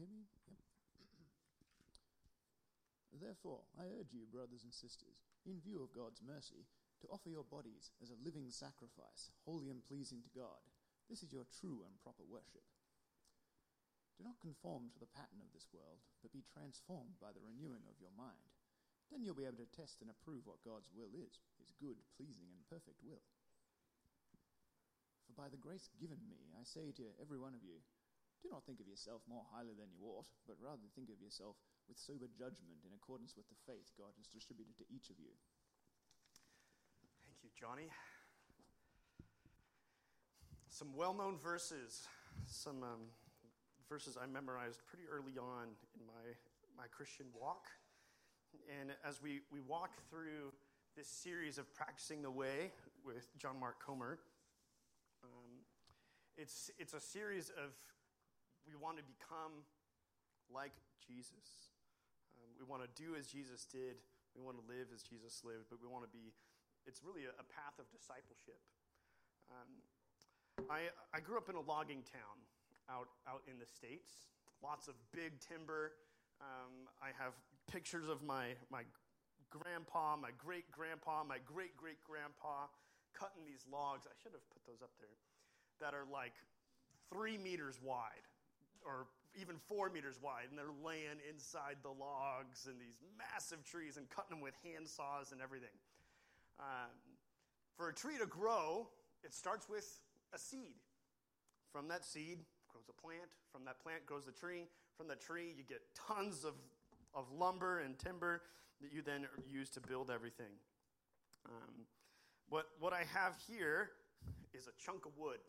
hear me? Yep. Therefore, I urge you, brothers and sisters, in view of God's mercy, to offer your bodies as a living sacrifice, holy and pleasing to God. This is your true and proper worship. Do not conform to the pattern of this world, but be transformed by the renewing of your mind. Then you'll be able to test and approve what God's will is, his good, pleasing, and perfect will. For by the grace given me, I say to every one of you, do not think of yourself more highly than you ought, but rather think of yourself with sober judgment in accordance with the faith God has distributed to each of you. Thank you, Johnny. Some well-known verses, some verses I memorized pretty early on in my Christian walk. And as we walk through this series of Practicing the Way with John Mark Comer, it's a series of we want to become like Jesus. We want to do as Jesus did. We want to live as Jesus lived, but we want to be, it's really a path of discipleship. I grew up in a logging town out in the States. Lots of big timber. I have pictures of my grandpa, my great-grandpa, my great-great-grandpa cutting these logs. I should have put those up there. That are like 3 meters wide or even 4 meters wide. And they're laying inside the logs and these massive trees and cutting them with hand saws and everything. For a tree to grow, it starts with a seed. From that seed grows a plant. From that plant grows the tree. From the tree, you get tons of lumber and timber that you then use to build everything. What I have here is a chunk of wood.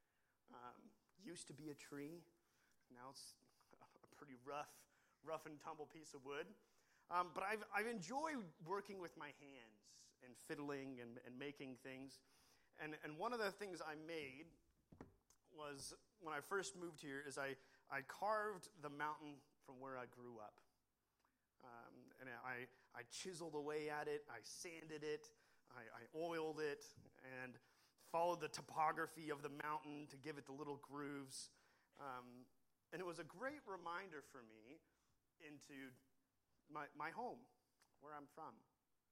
Used to be a tree. Now it's a pretty rough and tumble piece of wood. But I've enjoyed working with my hands and fiddling and making things. And one of the things I made was, when I first moved here, is I carved the mountain from where I grew up. And I chiseled away at it, I sanded it, I oiled it, and followed the topography of the mountain to give it the little grooves. And it was a great reminder for me into my home, where I'm from.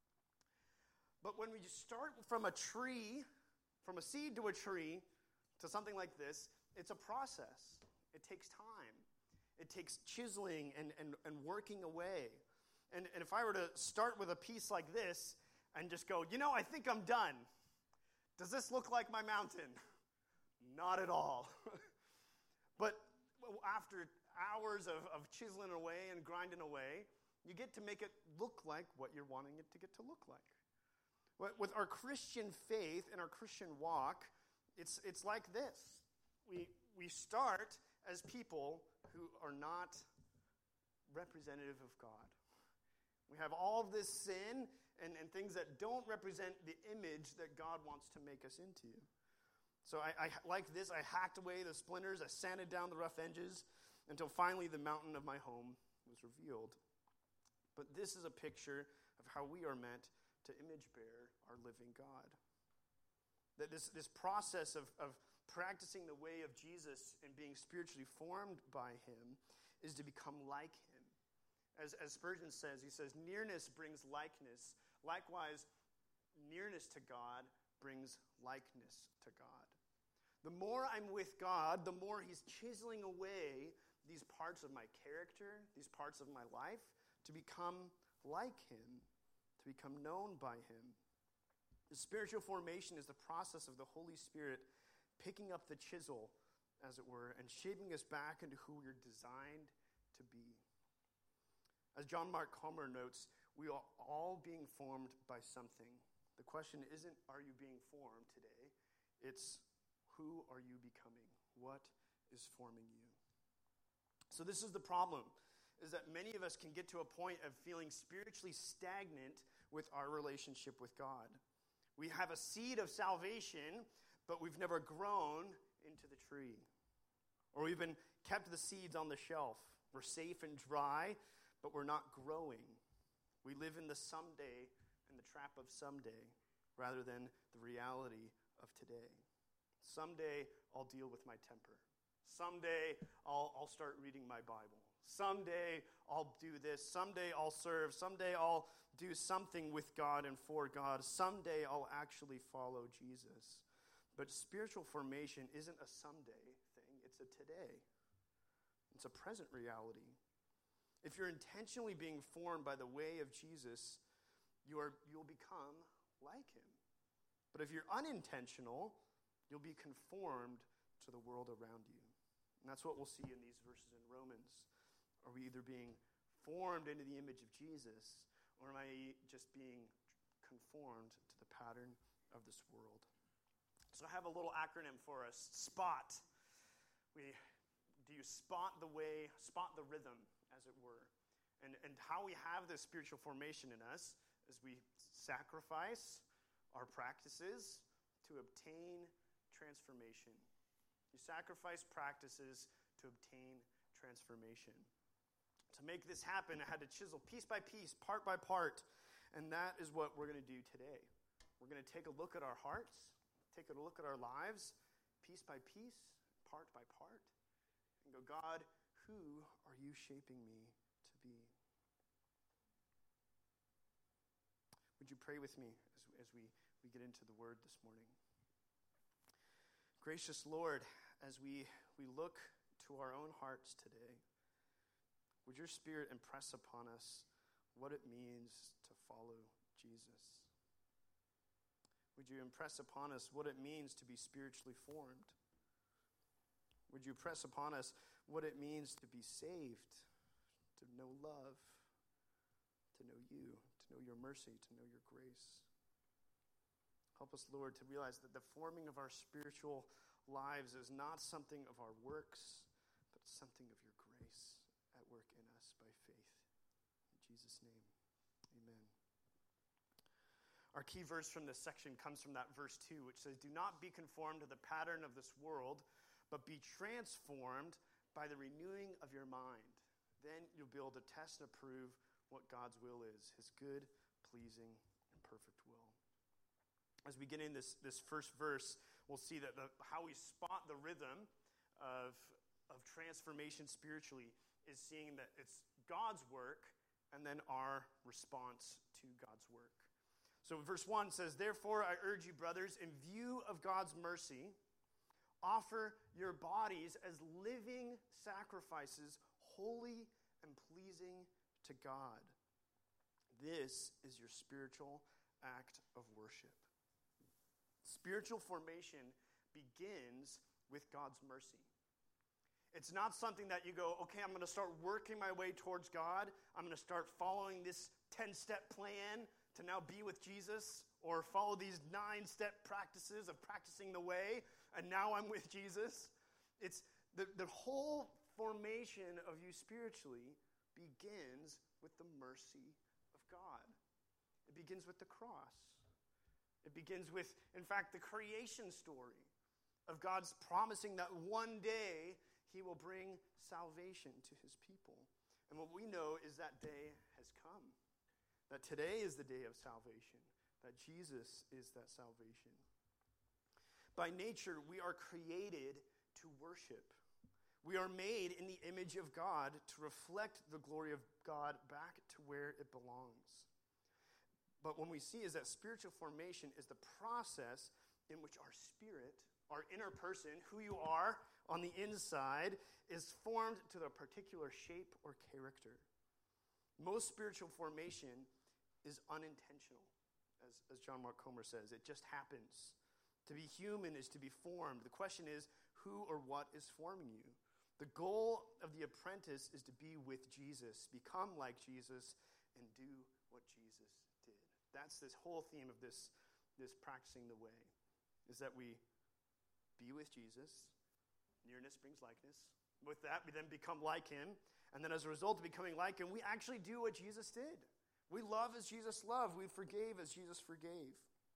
But when we start from a tree, from a seed to a tree, to something like this, it's a process. It takes time. It takes chiseling and working away. And if I were to start with a piece like this and just go, I think I'm done. Does this look like my mountain? Not at all. But after hours of chiseling away and grinding away, you get to make it look like what you're wanting it to get to look like. With our Christian faith and our Christian walk, it's like this. We start as people who are not representative of God. We have all of this sin and things that don't represent the image that God wants to make us into. So I like this, I hacked away the splinters, I sanded down the rough edges until finally the mountain of my home was revealed. But this is a picture of how we are meant to image bear our living God. That this process of practicing the way of Jesus and being spiritually formed by him is to become like him. As Spurgeon says, he says, nearness brings likeness. Likewise, nearness to God brings likeness to God. The more I'm with God, the more he's chiseling away these parts of my character, these parts of my life, to become like him, to become known by him. The spiritual formation is the process of the Holy Spirit picking up the chisel, as it were, and shaping us back into who we're designed to be. As John Mark Comer notes, we are all being formed by something. The question isn't, are you being formed today? It's, who are you becoming? What is forming you? So this is the problem, is that many of us can get to a point of feeling spiritually stagnant with our relationship with God. We have a seed of salvation, but we've never grown into the tree. Or we've been kept the seeds on the shelf. We're safe and dry, but we're not growing. We live in the someday and the trap of someday rather than the reality of today. Someday I'll deal with my temper. Someday I'll start reading my Bible. Someday I'll do this. Someday I'll serve. Someday I'll do something with God and for God. Someday I'll actually follow Jesus. But spiritual formation isn't a someday thing. It's a today. It's a present reality. If you're intentionally being formed by the way of Jesus, you'll become like him. But if you're unintentional, you'll be conformed to the world around you. And that's what we'll see in these verses in Romans. Are we either being formed into the image of Jesus, or am I just being conformed to the pattern of this world? So I have a little acronym for us. SPOT. Do you spot the way, spot the rhythm, as it were? And how we have this spiritual formation in us is we sacrifice our practices to obtain transformation. You sacrifice practices to obtain transformation. To make this happen, I had to chisel piece by piece, part by part, and that is what we're going to do today. We're going to take a look at our hearts, take a look at our lives, piece by piece, part by part, and go, God, who are you shaping me to be? Would you pray with me as we get into the word this morning? Gracious Lord, as we look to our own hearts today, would your Spirit impress upon us what it means to follow Jesus? Would you impress upon us what it means to be spiritually formed? Would you press upon us what it means to be saved, to know love, to know you, to know your mercy, to know your grace? Help us, Lord, to realize that the forming of our spiritual lives is not something of our works, but something of your grace at work in us by faith. In Jesus' name, amen. Our key verse from this section comes from that verse 2, which says, "Do not be conformed to the pattern of this world, but be transformed by the renewing of your mind. Then you'll be able to test and approve what God's will is, his good, pleasing, and perfect will." As we get in this first verse, we'll see that how we spot the rhythm of transformation spiritually is seeing that it's God's work and then our response to God's work. So verse 1 says, "Therefore I urge you, brothers, in view of God's mercy, offer your bodies as living sacrifices, holy and pleasing to God. This is your spiritual act of worship." Spiritual formation begins with God's mercy. It's not something that you go, okay, I'm going to start working my way towards God. I'm going to start following this 10-step plan to now be with Jesus, or follow these 9-step practices of practicing the way, and now I'm with Jesus. It's the whole formation of you spiritually begins with the mercy of God. It begins with the cross. It begins with, in fact, the creation story of God's promising that one day he will bring salvation to his people. And what we know is that day has come. That today is the day of salvation. That Jesus is that salvation. By nature, we are created to worship. We are made in the image of God to reflect the glory of God back to where it belongs. But what we see is that spiritual formation is the process in which our spirit, our inner person, who you are on the inside, is formed to a particular shape or character. Most spiritual formation is unintentional, as John Mark Comer says. It just happens. To be human is to be formed. The question is, who or what is forming you? The goal of the apprentice is to be with Jesus, become like Jesus, and do what Jesus did. That's this whole theme of this practicing the way, is that we be with Jesus. Nearness brings likeness. With that, we then become like him. And then as a result of becoming like him, we actually do what Jesus did. We love as Jesus loved. We forgave as Jesus forgave.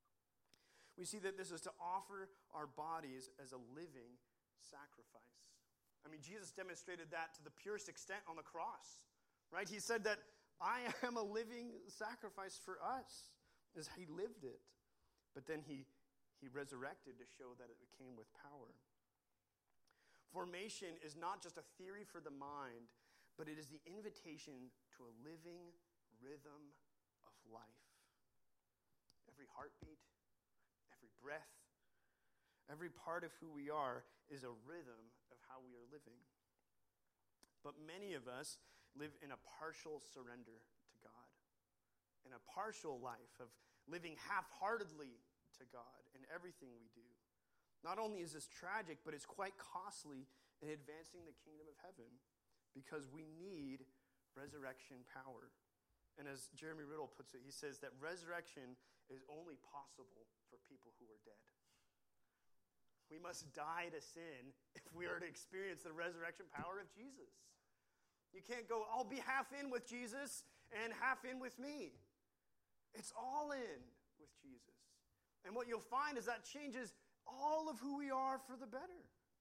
We see that this is to offer our bodies as a living sacrifice. I mean, Jesus demonstrated that to the purest extent on the cross, right? He said that I am a living sacrifice for us, as he lived it. But then he resurrected to show that it came with power. Formation is not just a theory for the mind, but it is the invitation to a living rhythm of life. Every heartbeat, every breath, every part of who we are is a rhythm of how we are living. But many of us live in a partial surrender to God, in a partial life of living half-heartedly to God in everything we do. Not only is this tragic, but it's quite costly in advancing the kingdom of heaven because we need resurrection power. And as Jeremy Riddle puts it, he says that resurrection is only possible for people who are dead. We must die to sin if we are to experience the resurrection power of Jesus. You can't go, I'll be half in with Jesus and half in with me. It's all in with Jesus. And what you'll find is that changes all of who we are for the better.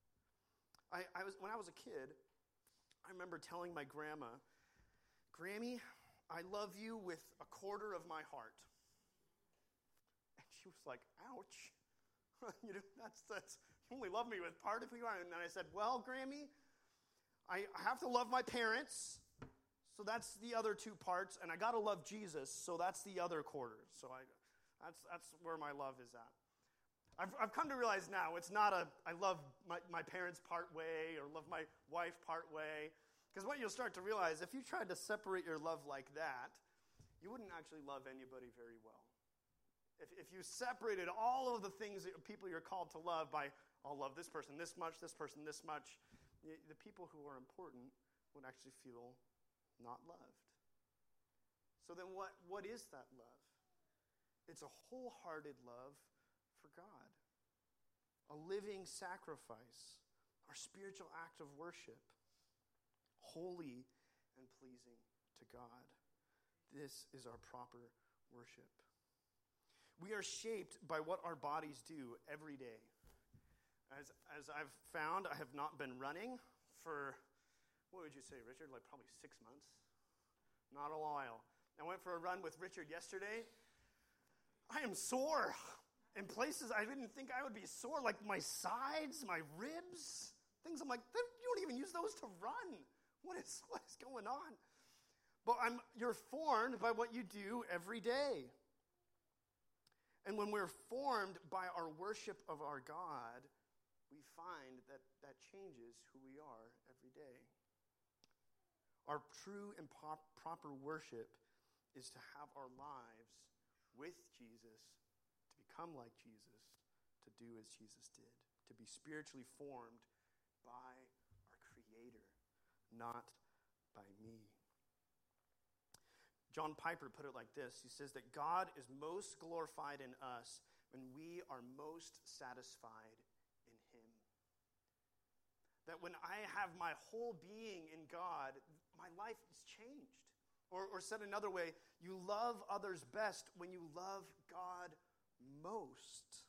When I was a kid, I remember telling my grandma, Grammy, I love you with a quarter of my heart. And she was like, ouch. That's you only love me with part of who you are. And then I said, well, Grammy, I have to love my parents, so that's the other two parts, and I got to love Jesus, so that's the other quarter. So that's where my love is at. I've come to realize now it's not I love my parents part way or love my wife part way. Because what you'll start to realize, if you tried to separate your love like that, you wouldn't actually love anybody very well. If you separated all of the things that people you're called to love by, I'll love this person this much, this person this much, the people who are important would actually feel not loved. So then what is that love? It's a wholehearted love for God. A living sacrifice, our spiritual act of worship. Holy and pleasing to God. This is our proper worship. We are shaped by what our bodies do every day. As I've found, I have not been running for, what would you say, Richard? Like probably 6 months? Not a while. I went for a run with Richard yesterday. I am sore in places I didn't think I would be sore, like my sides, my ribs, things I'm like, you don't even use those to run. What is going on? But you're formed by what you do every day. And when we're formed by our worship of our God, we find that changes who we are every day. Our true and proper worship is to have our lives with Jesus, to become like Jesus, to do as Jesus did, to be spiritually formed by our Creator, not by me. John Piper put it like this. He says that God is most glorified in us when we are most satisfied in Him. That when I have my whole being in God, my life is changed. Or said another way, you love others best when you love God most.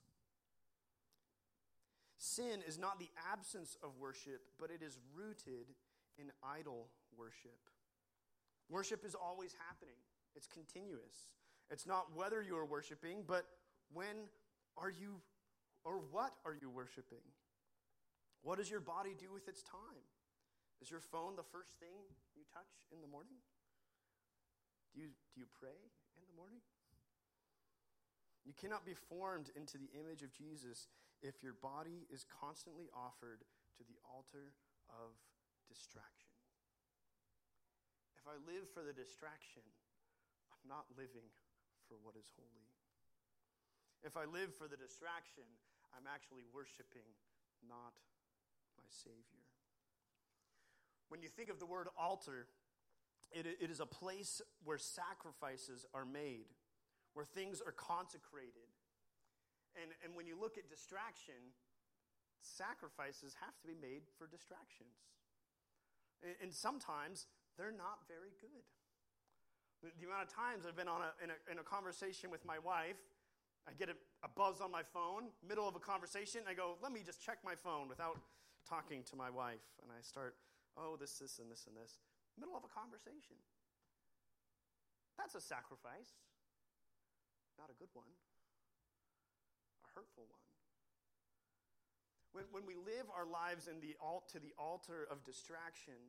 Sin is not the absence of worship, but it is rooted in idol worship. Worship is always happening. It's continuous. It's not whether you are worshiping, but when are you, or what are you worshiping? What does your body do with its time? Is your phone the first thing you touch in the morning? Do you pray in the morning? You cannot be formed into the image of Jesus if your body is constantly offered to the altar of distraction. If I live for the distraction, I'm not living for what is holy. If I live for the distraction, I'm actually worshiping not my Savior. When you think of the word altar, it is a place where sacrifices are made, where things are consecrated. And when you look at distraction, sacrifices have to be made for distractions. And sometimes they're not very good. The amount of times I've been in a conversation with my wife, I get a buzz on my phone, middle of a conversation, I go, let me just check my phone without talking to my wife. And I start, this, and this, and this. Middle of a conversation. That's a sacrifice. Not a good one. A hurtful one. When we live our lives to the altar of distraction,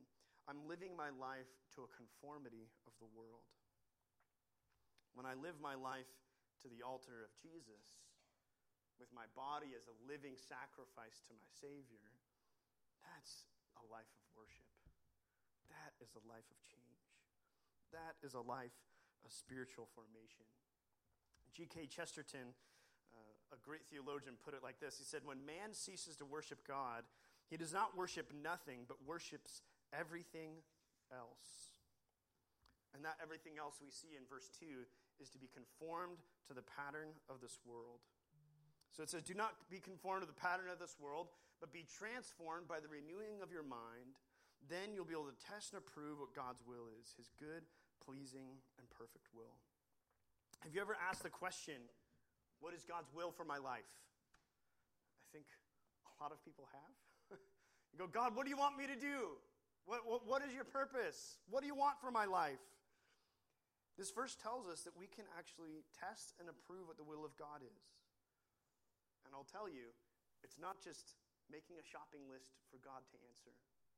I'm living my life to a conformity of the world. When I live my life to the altar of Jesus, with my body as a living sacrifice to my Savior, that's a life of worship. That is a life of change. That is a life of spiritual formation. G.K. Chesterton, a great theologian, put it like this. He said, when man ceases to worship God, he does not worship nothing, but worships everything else. And that everything else we see in verse 2 is to be conformed to the pattern of this world. So it says, do not be conformed to the pattern of this world, but be transformed by the renewing of your mind. Then you'll be able to test and approve what God's will is, his good, pleasing, and perfect will. Have you ever asked the question, what is God's will for my life? I think a lot of people have. You go, God, what do you want me to do? What is your purpose? What do you want for my life? This verse tells us that we can actually test and approve what the will of God is. And I'll tell you, it's not just making a shopping list for God to answer.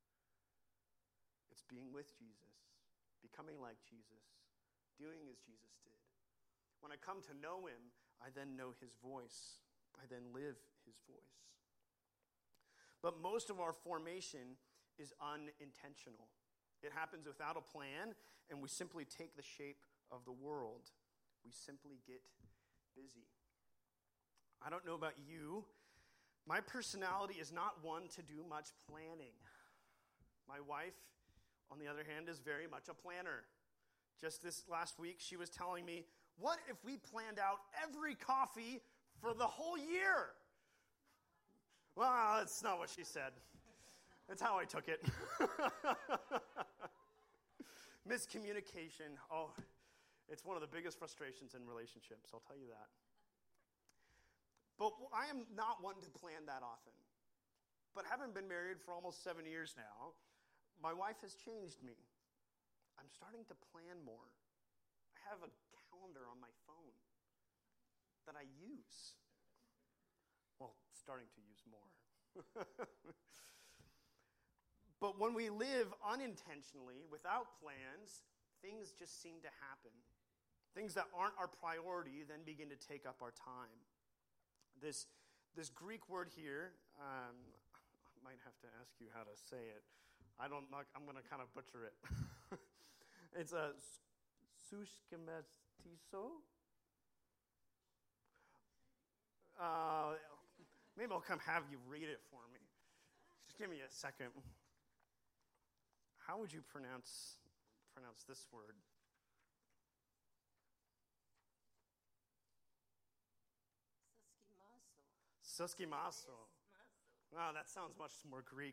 It's being with Jesus, becoming like Jesus, doing as Jesus did. When I come to know him, I then know his voice. I then live his voice. But most of our formation is unintentional. It happens without a plan, and we simply take the shape of the world. We simply get busy. I don't know about you. My personality is not one to do much planning. My wife, on the other hand, is very much a planner. Just this last week, she was telling me, what if we planned out every coffee for the whole year? Well, that's not what she said. That's how I took it. Miscommunication. Oh, it's one of the biggest frustrations in relationships, I'll tell you that. But I am not one to plan that often. But having been married for almost 7 years now, my wife has changed me. I'm starting to plan more. I have a calendar on my phone that I use. Well, starting to use more. But when we live unintentionally, without plans, things just seem to happen. Things that aren't our priority then begin to take up our time. This Greek word here, I might have to ask you how to say it. I'm going to kind of butcher it. It's a suskematiso. Maybe I'll come have you read it for me. Just give me a second. How would you pronounce this word? Suskimaso. Wow, that sounds much more Greek.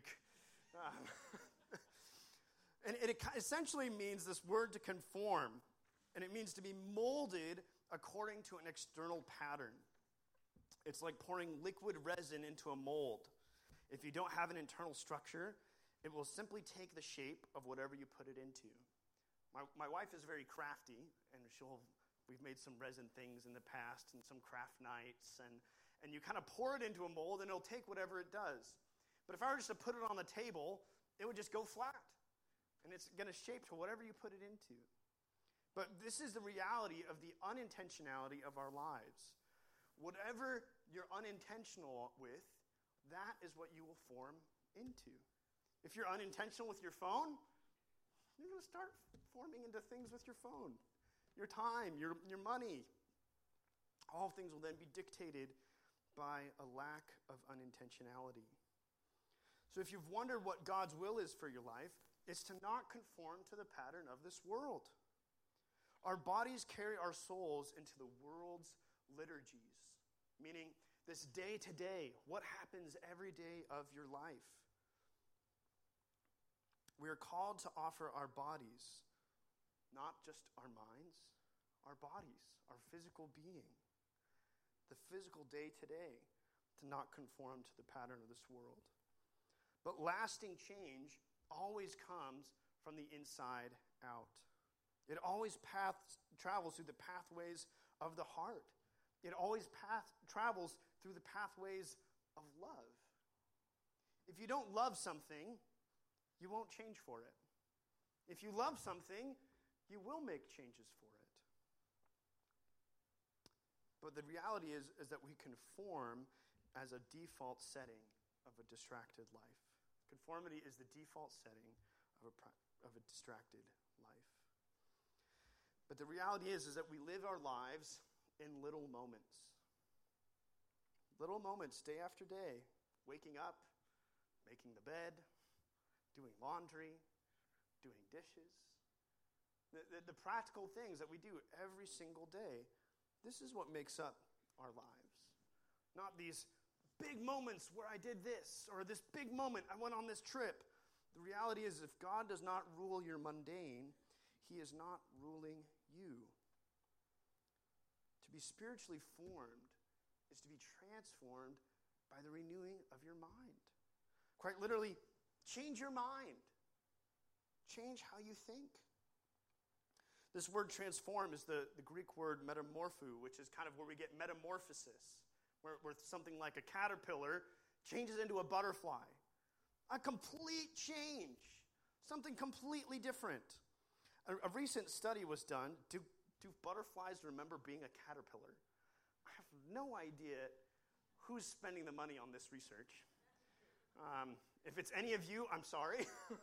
And it essentially means this word to conform, and it means to be molded according to an external pattern. It's like pouring liquid resin into a mold. If you don't have an internal structure, it will simply take the shape of whatever you put it into. My wife is very crafty, and we've made some resin things in the past and some craft nights, and you kind of pour it into a mold, and it'll take whatever it does. But if I were just to put it on the table, it would just go flat. And it's going to shape to whatever you put it into. But this is the reality of the unintentionality of our lives. Whatever you're unintentional with, that is what you will form into. If you're unintentional with your phone, you're going to start forming into things with your phone. Your time, your money. All things will then be dictated by a lack of unintentionality. So if you've wondered what God's will is for your life, it's to not conform to the pattern of this world. Our bodies carry our souls into the world's liturgies, meaning this day-to-day, what happens every day of your life. We are called to offer our bodies, not just our minds, our bodies, our physical being, the physical day-to-day, to not conform to the pattern of this world. But lasting change always comes from the inside out. It always travels through the pathways of the heart. It always travels through the pathways of love. If you don't love something, you won't change for it. If you love something, you will make changes for it. But the reality is that we conform as a default setting of a distracted life. Conformity is the default setting of a distracted life. But the reality is that we live our lives in little moments. Little moments, day after day, waking up, making the bed, doing laundry, doing dishes. The practical things that we do every single day, this is what makes up our lives. Not these big moments where I did this, or this big moment I went on this trip. The reality is, if God does not rule your mundane, he is not ruling you. To be spiritually formed is to be transformed by the renewing of your mind. Quite literally, change your mind. Change how you think. This word transform is the Greek word metamorpho, which is kind of where we get metamorphosis, where something like a caterpillar changes into a butterfly. A complete change. Something completely different. A recent study was done. Do butterflies remember being a caterpillar? I have no idea who's spending the money on this research. If it's any of you, I'm sorry.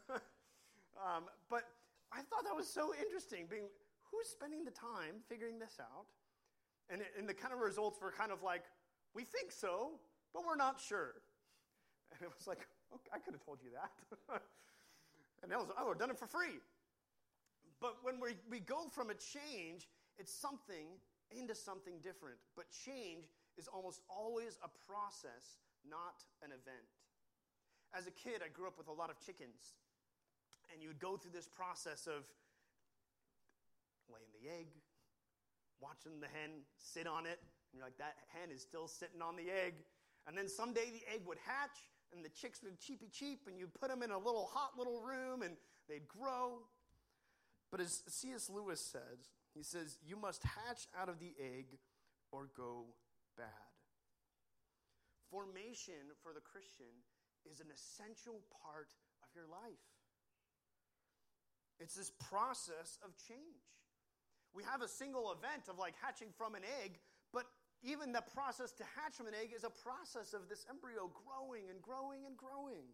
But I thought that was so interesting, who's spending the time figuring this out? And the kind of results were kind of like, we think so, but we're not sure. And it was like, okay, I could have told you that. And I would have done it for free. But when we go from a change, it's something into something different. But change is almost always a process, not an event. As a kid, I grew up with a lot of chickens. And you would go through this process of laying the egg, watching the hen sit on it, and you're like, that hen is still sitting on the egg. And then someday the egg would hatch, and the chicks would cheep, and you'd put them in a hot little room, and they'd grow. But as C.S. Lewis says, he says, you must hatch out of the egg or go bad. Formation for the Christian is an essential part of your life. It's this process of change. We have a single event of like hatching from an egg, but even the process to hatch from an egg is a process of this embryo growing and growing and growing.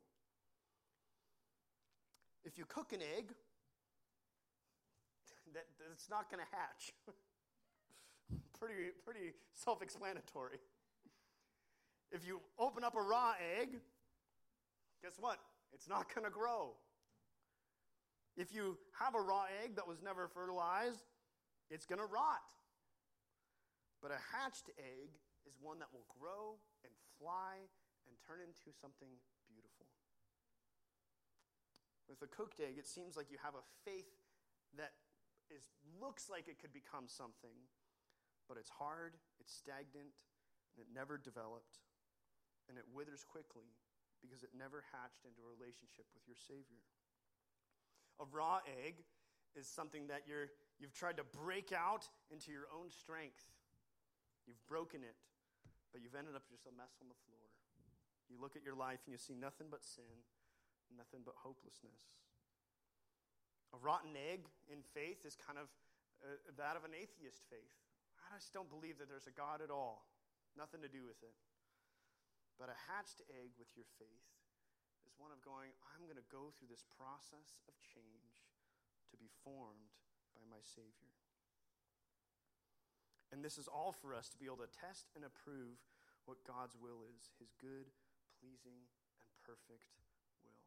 If you cook an egg, that's not going to hatch. Pretty self-explanatory. If you open up a raw egg, guess what? It's not going to grow. If you have a raw egg that was never fertilized, it's going to rot. But a hatched egg is one that will grow and fly and turn into something beautiful. With a cooked egg, it seems like you have a faith that looks like it could become something, but it's hard, it's stagnant, and it never developed, and it withers quickly because it never hatched into a relationship with your Savior. A raw egg is something that you've tried to break out into your own strength. You've broken it, but you've ended up just a mess on the floor. You look at your life and you see nothing but sin, nothing but hopelessness. A rotten egg in faith is kind of that of an atheist faith. I just don't believe that there's a God at all. Nothing to do with it. But a hatched egg with your faith is one of going, I'm going to go through this process of change to be formed by my Savior. And this is all for us to be able to test and approve what God's will is, his good, pleasing, and perfect will.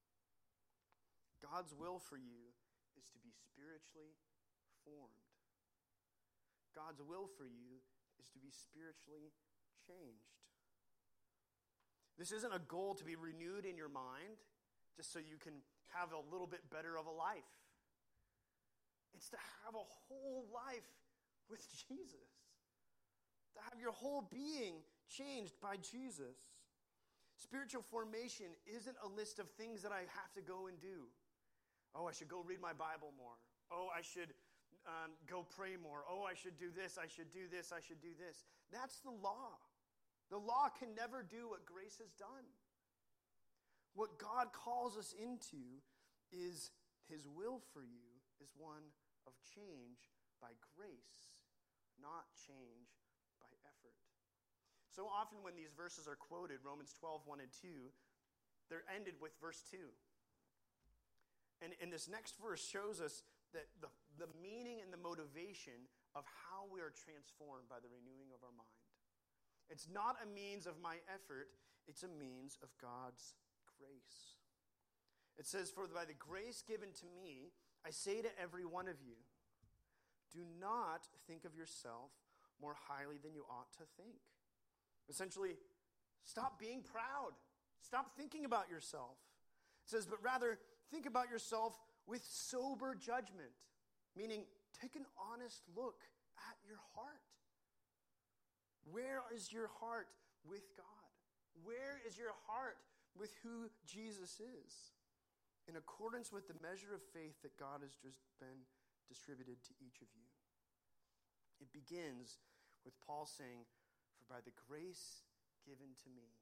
God's will for you is to be spiritually formed. God's will for you is to be spiritually changed. This isn't a goal to be renewed in your mind just so you can have a little bit better of a life. It's to have a whole life with Jesus. To have your whole being changed by Jesus. Spiritual formation isn't a list of things that I have to go and do. Oh, I should go read my Bible more. Oh, I should go pray more. Oh, I should do this, I should do this, I should do this. That's the law. The law can never do what grace has done. What God calls us into is His will for you is one of change by grace, not change by effort. So often when these verses are quoted, Romans 12, 1 and 2, they're ended with verse 2. And this next verse shows us that the meaning and the motivation of how we are transformed by the renewing of our mind. It's not a means of my effort, it's a means of God's grace. It says, "For by the grace given to me, I say to every one of you, do not think of yourself more highly than you ought to think." Essentially, stop being proud. Stop thinking about yourself. It says, but rather think about yourself with sober judgment, meaning take an honest look at your heart. Where is your heart with God? Where is your heart with who Jesus is? In accordance with the measure of faith that God has just been distributed to each of you. It begins with Paul saying, "For by the grace given to me."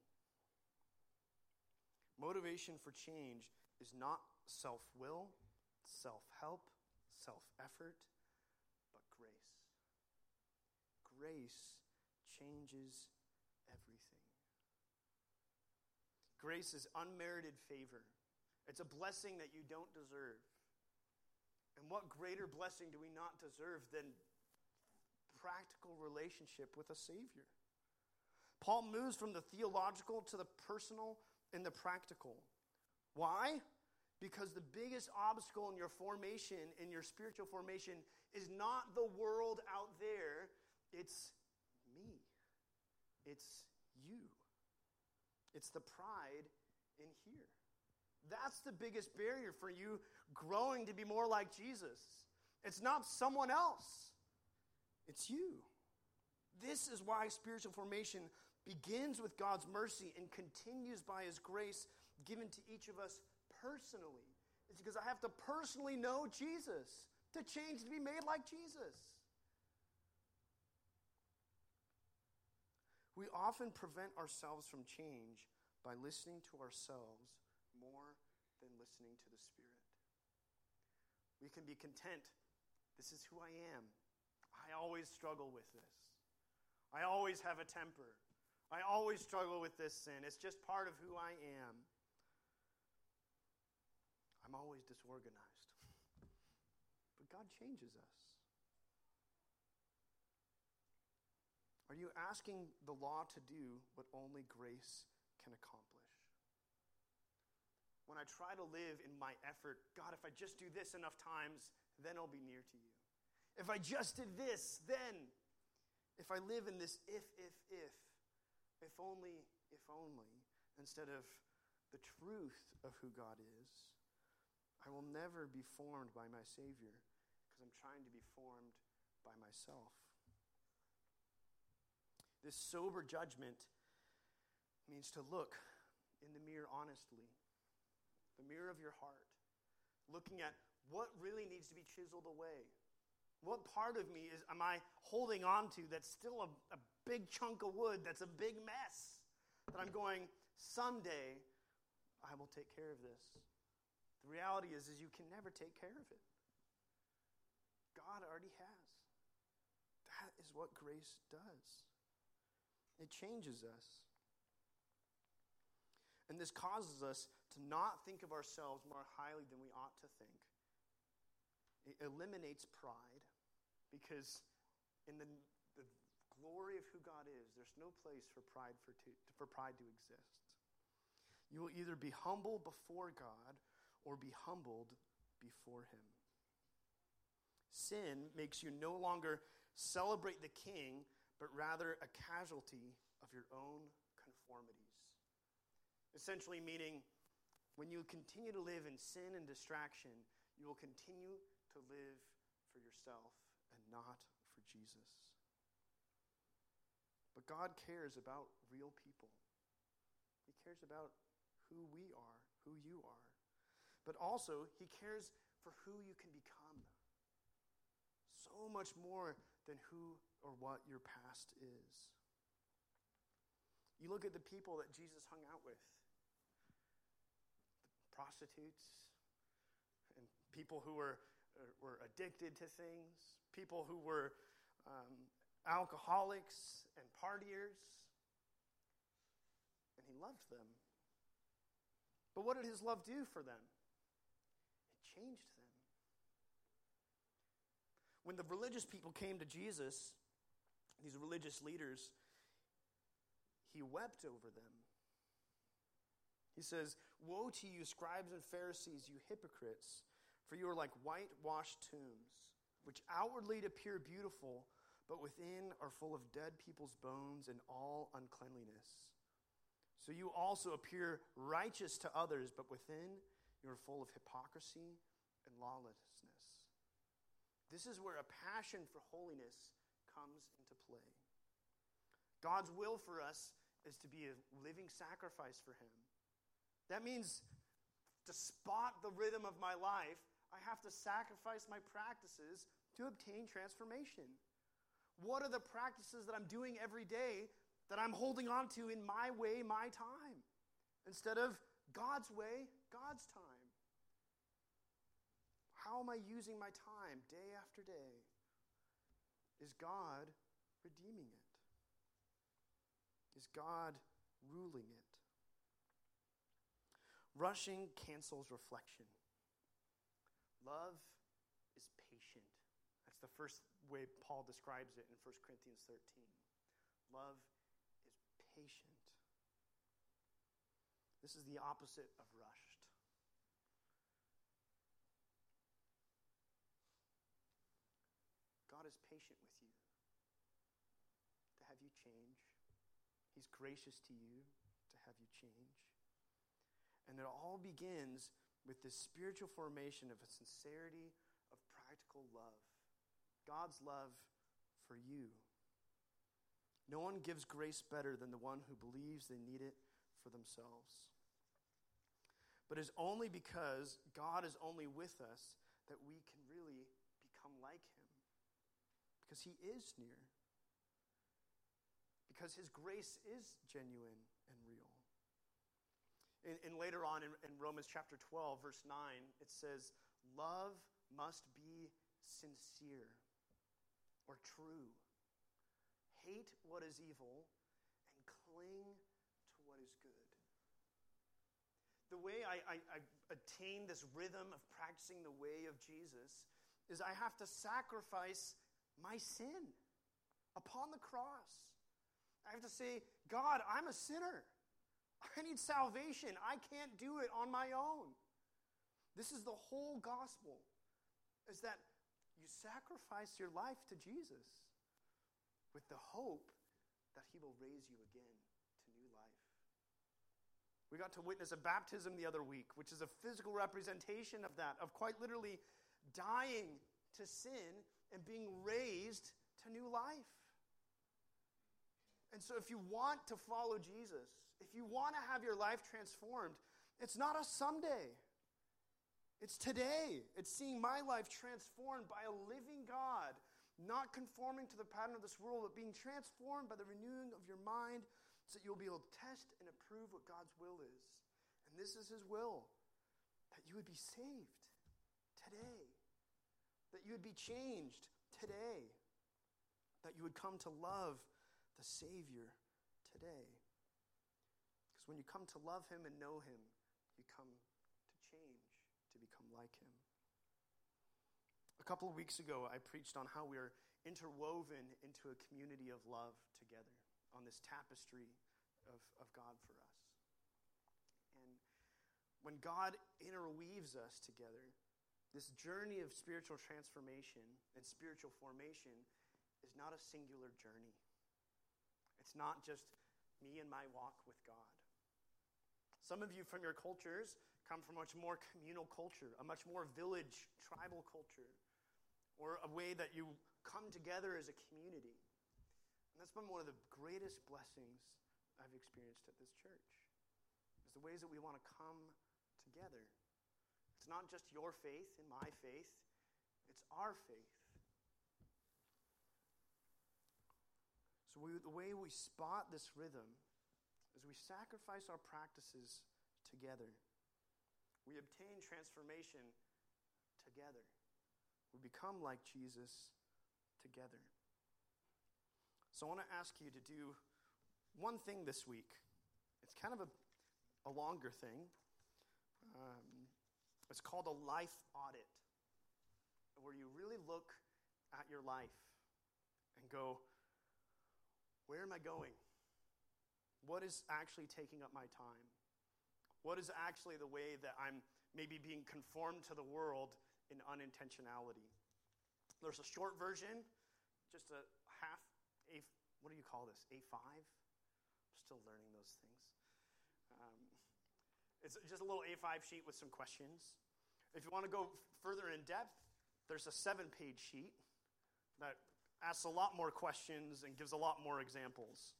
Motivation for change is not self-will, self-help, self-effort, but grace. Grace changes everything. Grace is unmerited favor. It's a blessing that you don't deserve. And what greater blessing do we not deserve than practical relationship with a Savior? Paul moves from the theological to the personal and the practical. Why? Because the biggest obstacle in your formation, in your spiritual formation, is not the world out there. It's me. It's you. It's the pride in here. That's the biggest barrier for you growing to be more like Jesus. It's not someone else. It's you. This is why spiritual formation begins with God's mercy and continues by His grace given to each of us personally. It's because I have to personally know Jesus to change, to be made like Jesus. We often prevent ourselves from change by listening to ourselves more than listening to the Spirit. We can be content. This is who I am. I always struggle with this. I always have a temper. I always struggle with this sin. It's just part of who I am. I'm always disorganized. But God changes us. Are you asking the law to do what only grace can accomplish? When I try to live in my effort, God, if I just do this enough times, then I'll be near to you. If I just did this, then. If I live in this if only, instead of the truth of who God is, I will never be formed by my Savior because I'm trying to be formed by myself. This sober judgment means to look in the mirror honestly, the mirror of your heart, looking at what really needs to be chiseled away. What part of me am I holding on to that's still a big chunk of wood, that's a big mess, that I'm going, someday I will take care of this. The reality is you can never take care of it. God already has. That is what grace does. It changes us. And this causes us to not think of ourselves more highly than we ought to think. It eliminates pride because in the glory of who God is, there's no place for pride to exist. You will either be humble before God or be humbled before Him. Sin makes you no longer celebrate the King, but rather a casualty of your own conformities. Essentially meaning, when you continue to live in sin and distraction, you will continue to live for yourself and not for Jesus. But God cares about real people. He cares about who we are, who you are. But also, He cares for who you can become. So much more than who or what your past is. You look at the people that Jesus hung out with. The prostitutes and people who were addicted to things, people who were alcoholics and partiers, and he loved them. But what did his love do for them? It changed them. When the religious people came to Jesus, these religious leaders, he wept over them. He says, "Woe to you, scribes and Pharisees, you hypocrites, for you are like whitewashed tombs, which outwardly appear beautiful, but within are full of dead people's bones and all uncleanliness. So you also appear righteous to others, but within you are full of hypocrisy and lawlessness." This is where a passion for holiness comes into play. God's will for us is to be a living sacrifice for him. That means to spot the rhythm of my life, I have to sacrifice my practices to obtain transformation. What are the practices that I'm doing every day that I'm holding on to in my way, my time, instead of God's way, God's time? How am I using my time day after day? Is God redeeming it? Is God ruling it? Rushing cancels reflection. Love is patient. That's the first way Paul describes it in 1 Corinthians 13. Love is patient. This is the opposite of rushed. God is patient with you to have you change. He's gracious to you to have you change. And it all begins with this spiritual formation of a sincerity of practical love. God's love for you. No one gives grace better than the one who believes they need it for themselves. But it's only because God is only with us that we can really become like him. Because he is near. Because his grace is genuine and real. And later on in Romans chapter 12, verse 9, it says, "Love must be sincere or true. Hate what is evil and cling to what is good." The way I attain this rhythm of practicing the way of Jesus is I have to sacrifice my sin upon the cross. I have to say, God, I'm a sinner. I need salvation. I can't do it on my own. This is the whole gospel, is that you sacrifice your life to Jesus with the hope that he will raise you again to new life. We got to witness a baptism the other week, which is a physical representation of that, of quite literally dying to sin and being raised to new life. And so if you want to follow Jesus, if you want to have your life transformed, it's not a someday. It's today. It's seeing my life transformed by a living God, not conforming to the pattern of this world, but being transformed by the renewing of your mind so that you'll be able to test and approve what God's will is. And this is his will, that you would be saved today, that you would be changed today, that you would come to love the Savior today. Because when you come to love him and know him, you come to change, to become like him. A couple of weeks ago, I preached on how we are interwoven into a community of love together on this tapestry of God for us. And when God interweaves us together, this journey of spiritual transformation and spiritual formation is not a singular journey. It's not just me and my walk with God. Some of you from your cultures come from a much more communal culture, a much more village, tribal culture, or a way that you come together as a community. And that's been one of the greatest blessings I've experienced at this church, is the ways that we want to come together. It's not just your faith and my faith, it's our faith. So the way we spot this rhythm is we sacrifice our practices together. We obtain transformation together. We become like Jesus together. So I want to ask you to do one thing this week. It's kind of a longer thing. It's called a life audit, where you really look at your life and go, where am I going? What is actually taking up my time? What is actually the way that I'm maybe being conformed to the world in unintentionality? There's a short version, just a half, what do you call this, A5? I'm still learning those things. It's just a little A5 sheet with some questions. If you want to go further in depth, there's a 7-page sheet that asks a lot more questions and gives a lot more examples.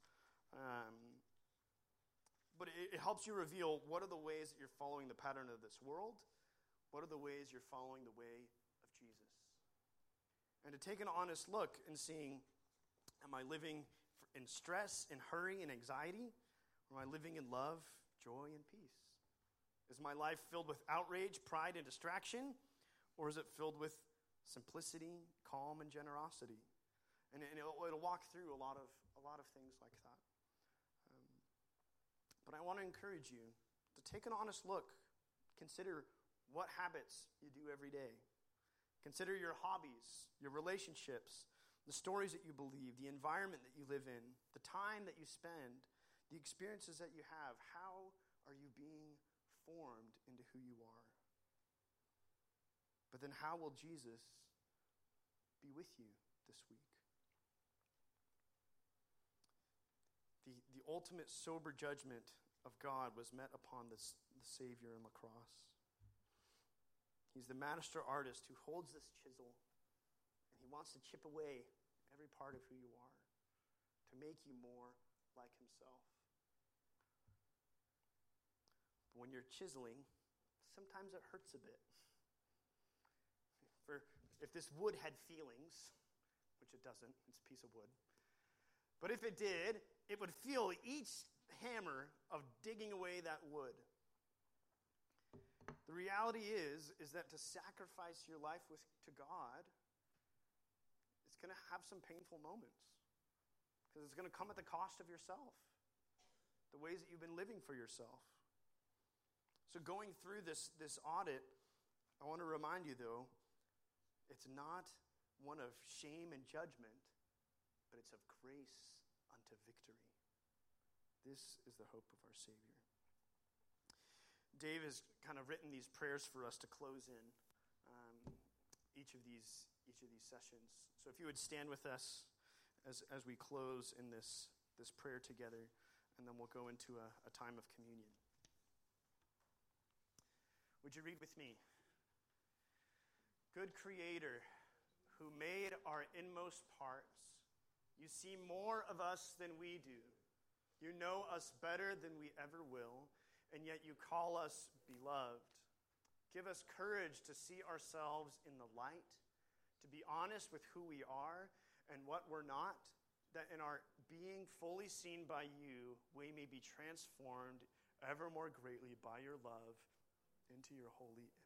But it helps you reveal what are the ways that you're following the pattern of this world, what are the ways you're following the way of Jesus. And to take an honest look and seeing, am I living in stress, in hurry, and anxiety? Or am I living in love, joy, and peace? Is my life filled with outrage, pride, and distraction? Or is it filled with simplicity, calm, and generosity? And it'll walk through a lot of things like that. But I want to encourage you to take an honest look. Consider what habits you do every day. Consider your hobbies, your relationships, the stories that you believe, the environment that you live in, the time that you spend, the experiences that you have. How are you being formed into who you are? But then how will Jesus be with you this week? The ultimate sober judgment of God was met upon the Savior on the cross. He's the master artist who holds this chisel, and he wants to chip away every part of who you are to make you more like himself. But when you're chiseling, sometimes it hurts a bit. If this wood had feelings, which it doesn't, it's a piece of wood, but if it did, it would feel each hammer of digging away that wood. The reality is that to sacrifice your life to God, it's going to have some painful moments. Because it's going to come at the cost of yourself. The ways that you've been living for yourself. So going through this audit, I want to remind you though, it's not one of shame and judgment, but it's of grace unto victory. This is the hope of our Savior. Dave has kind of written these prayers for us to close in each of these sessions. So if you would stand with us as we close in this prayer together, and then we'll go into a time of communion. Would you read with me? Good Creator, who made our inmost parts, you see more of us than we do. You know us better than we ever will, and yet you call us beloved. Give us courage to see ourselves in the light, to be honest with who we are and what we're not, that in our being fully seen by you, we may be transformed ever more greatly by your love into your holy